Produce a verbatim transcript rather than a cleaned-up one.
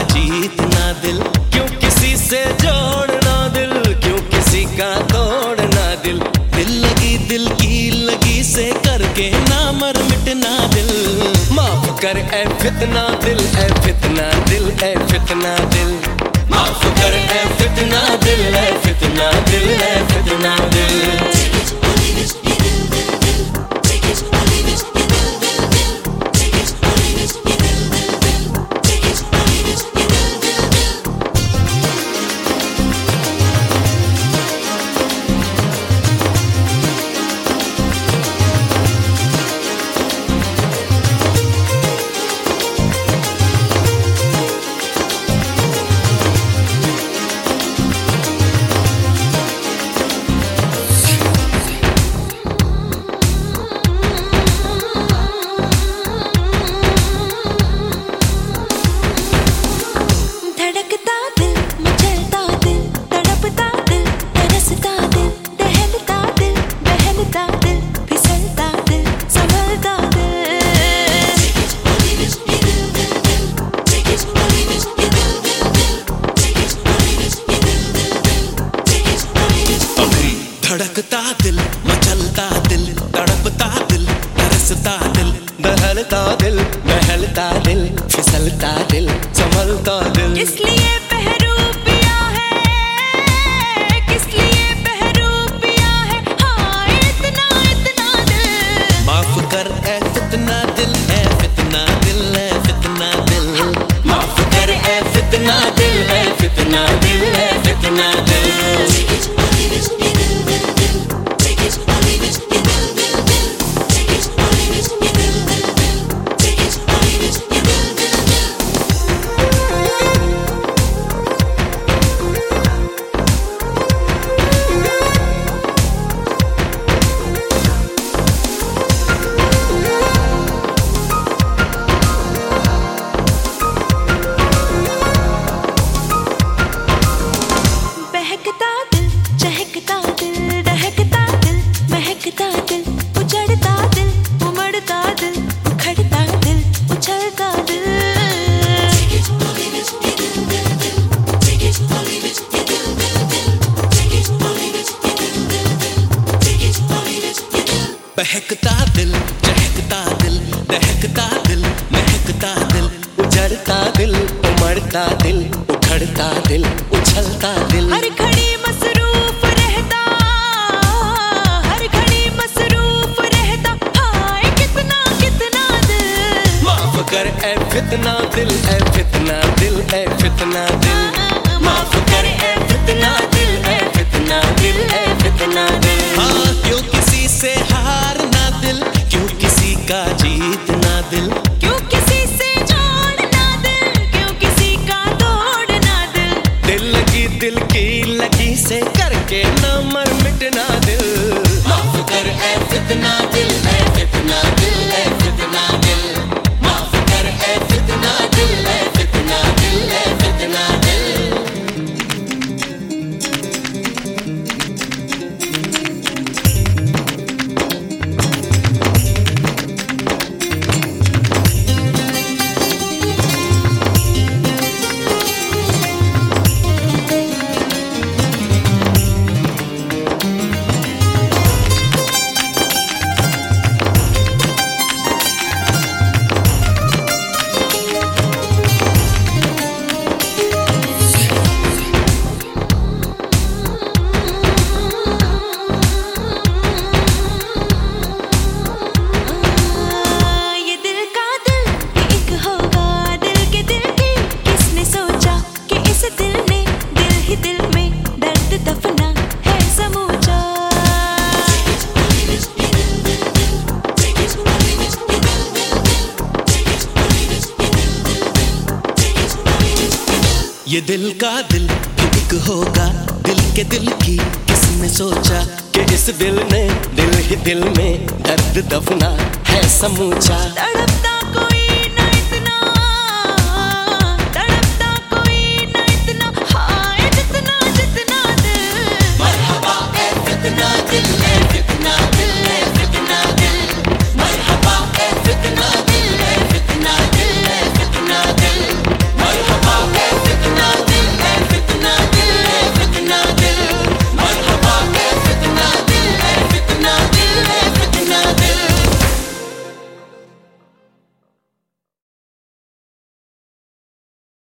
जीतना दिल, क्यों किसी से जोड़ना दिल, क्यों किसी का तोड़ना दिल। दिल लगी दिल की लगी से करके ना मर मिटना दिल। माफ कर ए फितना दिल, ए फितना दिल, ए फितना दिल। माफ कर ए फितना दिल, ए फितना दिल, ए फितना दिल। धड़कता दिल, मचलता दिल, तड़पता दिल, तरसता दिल, बहलता दिल, बहलता दिल, फिसलता दिल, संभलता दिल। किस लिए पहरू पिया है, किस लिए पहरू पिया है, हाँ इतना इतना दिल। माफ कर ए फितना दिल, ए फितना दिल, ए फितना दिल। माफ कर ए फितना दिल, ए फितना दिल, ए फितना दिल। बहकता दिल, चहकता दिल, दहकता दिल, महकता दिल, उजड़ता दिल, उमड़ता दिल, उखड़ता दिल, उछलता दिल। बहकता दिल, चहकता दिल, दहकता दिल, महकता दिल, उजड़ता दिल, उमड़ता दिल, उखड़ता दिल, उछलता दिल। हर घड़ी मसरूफ रहता, हर घड़ी मसरूफ रहता, हाय कितना कितना दिल। माफ कर ए फितना दिल, ए फितना दिल, ए फितना दिल। माफ कर ए फितना दिल, ए फितना दिल, ए फितना दिल। हाँ क्यों किसी से हारना दिल, क्यों किसी का जीतना दिल, क्यों किसी से जोड़ना दिल, क्यों किसी का तोड़ना दिल। दिल लगी दिल की लगी से करके ना मर मिटना दिल। माफ कर ए फितना दिल, ए फितना दिल, ए फितना दिल। माफ कर ए फितना दिल, ए फितना दिल, ए फितना दिल। ये दिल का दिल एक होगा, दिल के दिल की किसने सोचा कि इस दिल ने दिल ही दिल में दर्द दफना है समूचा।